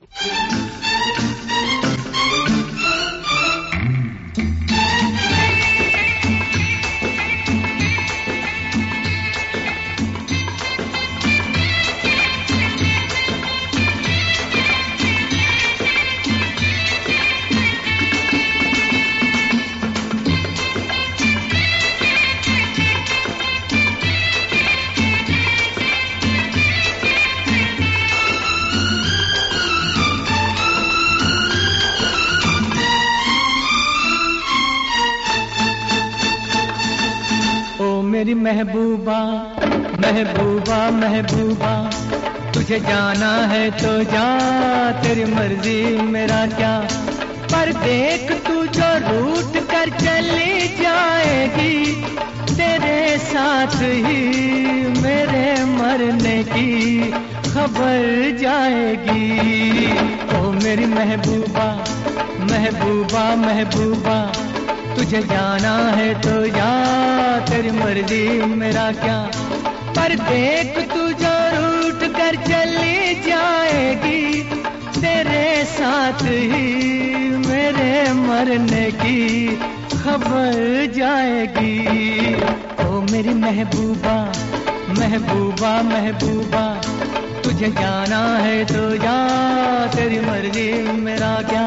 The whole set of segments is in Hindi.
मेरी महबूबा महबूबा महबूबा, तुझे जाना है तो जा, तेरी मर्जी मेरा क्या। पर देख तू जो रूठ कर चली जाएगी, तेरे साथ ही मेरे मरने की खबर जाएगी। ओ मेरी महबूबा महबूबा महबूबा, तुझे जाना है तो जा, तेरी मर्जी मेरा क्या। पर देख तू जो रूठ कर चली जाएगी, तेरे साथ ही मेरे मरने की खबर जाएगी। ओ मेरी महबूबा महबूबा महबूबा, तुझे जाना है तो जा, तेरी मर्जी मेरा क्या।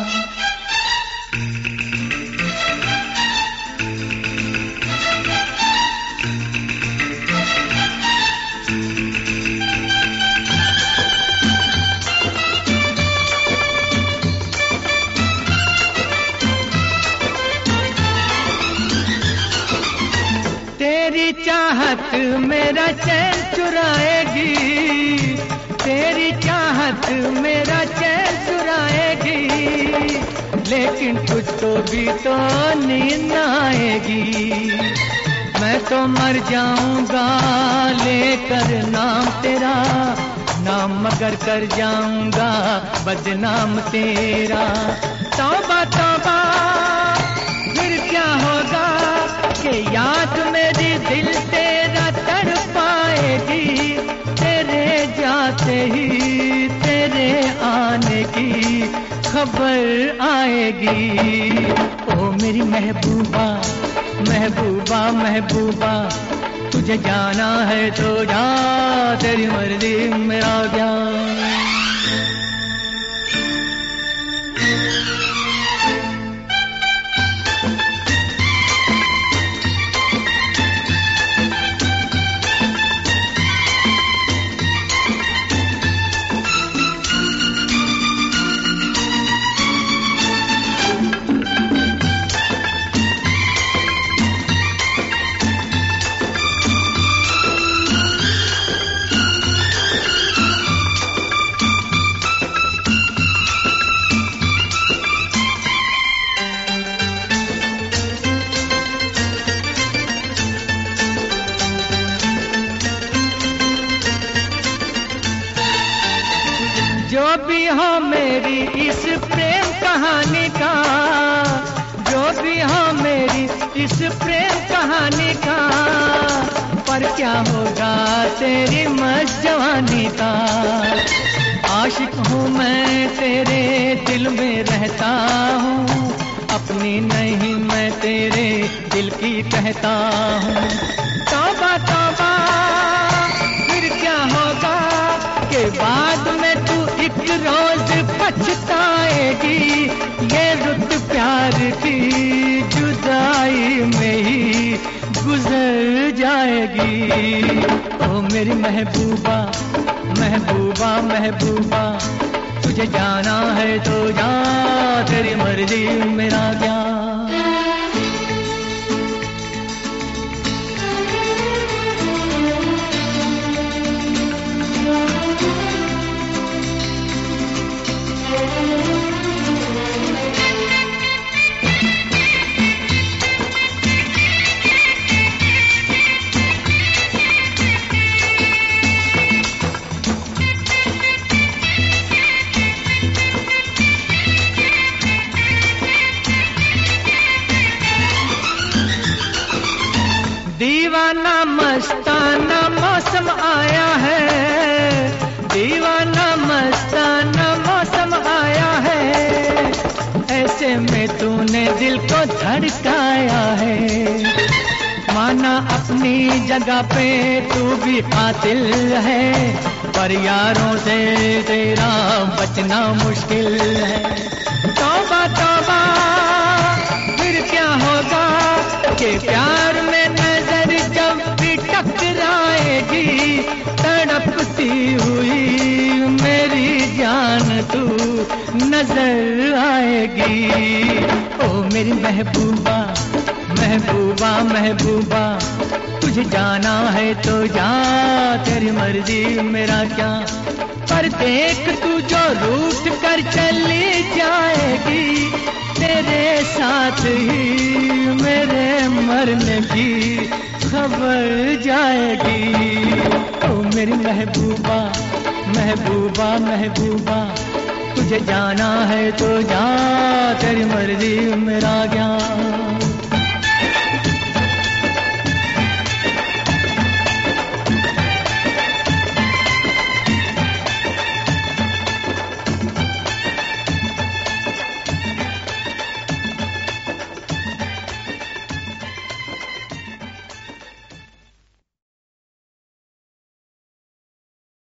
तेरी चाहत मेरा चैन चुराएगी, तेरी चाहत मेरा चैन चुराएगी, लेकिन तुझको भी तो नींद आएगी। मैं तो मर जाऊंगा लेकर नाम तेरा, नाम मगर कर जाऊंगा बदनाम तेरा। तौबा तौबा फिर क्या होगा कि याद मेरी दिल तेरा तड़पाएगी, तेरे जाते ही तेरे आने की खबर आएगी। ओ मेरी महबूबा महबूबा महबूबा, तुझे जाना है तो जा, तेरी मर्जी मेरा क्या। जो भी हो मेरी इस प्रेम कहानी का, जो भी हो मेरी इस प्रेम कहानी का, पर क्या होगा तेरी मस्त जवानी का। आशिक हूँ मैं तेरे दिल में रहता हूँ, अपनी नहीं मैं तेरे दिल की कहता हूँ। तौबा तौबा फिर क्या होगा कि बाद में तू एक रोज पछताएगी, ये रुत प्यार की जुदाई में ही गुजर जाएगी। ओ मेरी महबूबा महबूबा महबूबा, तुझे जाना है तो जा, तेरी मर्जी मेरा क्या। दीवाना मस्ताना मौसम आया है, दीवाना मस्ताना मौसम दिल को धड़काया है। माना अपनी जगह पे तू भी कातिल है, पर यारों से तेरा बचना मुश्किल है। तौबा तौबा फिर क्या होगा कि प्यार में नजर जब भी टकराएगी, तड़पती हुई मेरी जान तू नजर आएगी। ओ मेरी महबूबा महबूबा महबूबा, तुझे जाना है तो जा, तेरी मर्जी मेरा क्या। पर देख तू जो रूठ कर चली जाएगी, तेरे साथ ही मेरे मरने की खबर जाएगी। ओ मेरी महबूबा महबूबा महबूबा, तुझे जाना है तो जा, तेरी मर्जी मेरा क्या।